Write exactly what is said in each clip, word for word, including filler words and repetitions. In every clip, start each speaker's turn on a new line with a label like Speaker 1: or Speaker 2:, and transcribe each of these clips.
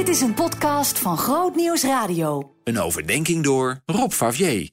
Speaker 1: Dit is een podcast van Groot Nieuws Radio.
Speaker 2: Een overdenking door Rob Favier.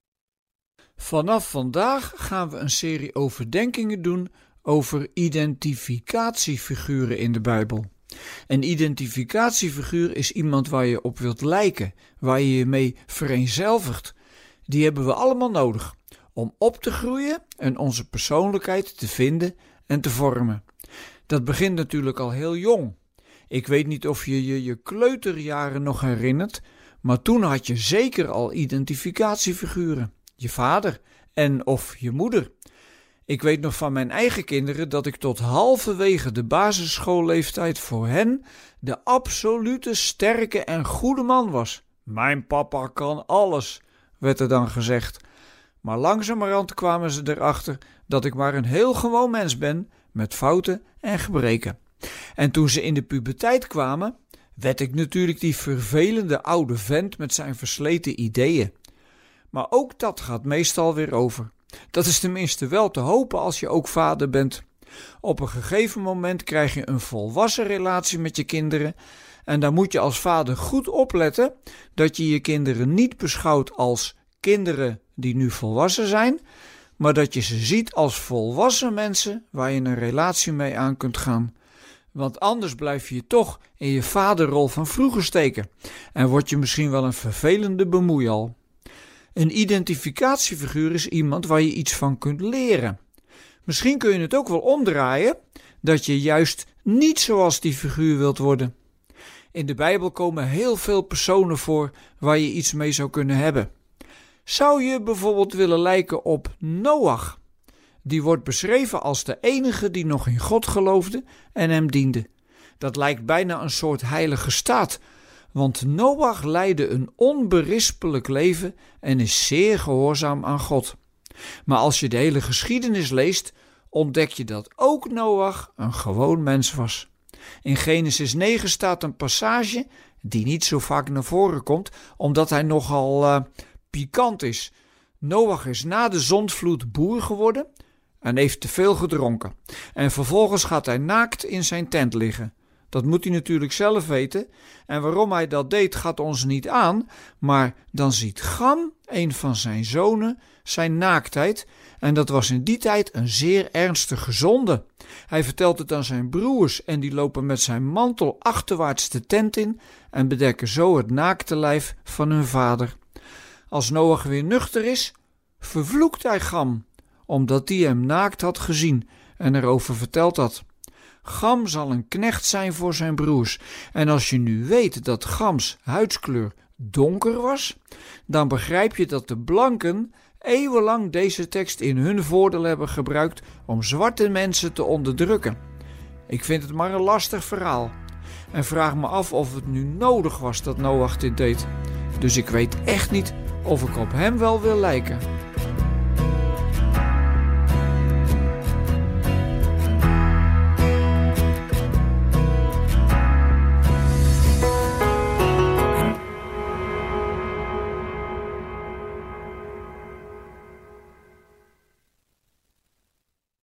Speaker 3: Vanaf vandaag gaan we een serie overdenkingen doen over identificatiefiguren in de Bijbel. Een identificatiefiguur is iemand waar je op wilt lijken, waar je je mee vereenzelvigt. Die hebben we allemaal nodig om op te groeien en onze persoonlijkheid te vinden en te vormen. Dat begint natuurlijk al heel jong. Ik weet niet of je je je kleuterjaren nog herinnert, maar toen had je zeker al identificatiefiguren. Je vader en of je moeder. Ik weet nog van mijn eigen kinderen dat ik tot halverwege de basisschoolleeftijd voor hen de absolute sterke en goede man was. Mijn papa kan alles, werd er dan gezegd. Maar langzamerhand kwamen ze erachter dat ik maar een heel gewoon mens ben met fouten en gebreken. En toen ze in de puberteit kwamen, werd ik natuurlijk die vervelende oude vent met zijn versleten ideeën. Maar ook dat gaat meestal weer over. Dat is tenminste wel te hopen als je ook vader bent. Op een gegeven moment krijg je een volwassen relatie met je kinderen en dan moet je als vader goed opletten dat je je kinderen niet beschouwt als kinderen die nu volwassen zijn, maar dat je ze ziet als volwassen mensen waar je een relatie mee aan kunt gaan. Want anders blijf je toch in je vaderrol van vroeger steken en word je misschien wel een vervelende bemoeial. Een identificatiefiguur is iemand waar je iets van kunt leren. Misschien kun je het ook wel omdraaien, dat je juist niet zoals die figuur wilt worden. In de Bijbel komen heel veel personen voor waar je iets mee zou kunnen hebben. Zou je bijvoorbeeld willen lijken op Noach? Die wordt beschreven als de enige die nog in God geloofde en hem diende. Dat lijkt bijna een soort heilige staat, want Noach leidde een onberispelijk leven en is zeer gehoorzaam aan God. Maar als je de hele geschiedenis leest, ontdek je dat ook Noach een gewoon mens was. In Genesis negen staat een passage die niet zo vaak naar voren komt, omdat hij nogal uh, pikant is. Noach is na de zondvloed boer geworden en heeft te veel gedronken. En vervolgens gaat hij naakt in zijn tent liggen. Dat moet hij natuurlijk zelf weten. En waarom hij dat deed gaat ons niet aan. Maar dan ziet Cham, een van zijn zonen, zijn naaktheid. En dat was in die tijd een zeer ernstige zonde. Hij vertelt het aan zijn broers en die lopen met zijn mantel achterwaarts de tent in en bedekken zo het naakte lijf van hun vader. Als Noach weer nuchter is, vervloekt hij Cham, omdat die hem naakt had gezien en erover verteld had. Cham zal een knecht zijn voor zijn broers. En als je nu weet dat Chams huidskleur donker was, dan begrijp je dat de blanken eeuwenlang deze tekst in hun voordeel hebben gebruikt om zwarte mensen te onderdrukken. Ik vind het maar een lastig verhaal. En vraag me af of het nu nodig was dat Noach dit deed. Dus ik weet echt niet of ik op hem wel wil lijken.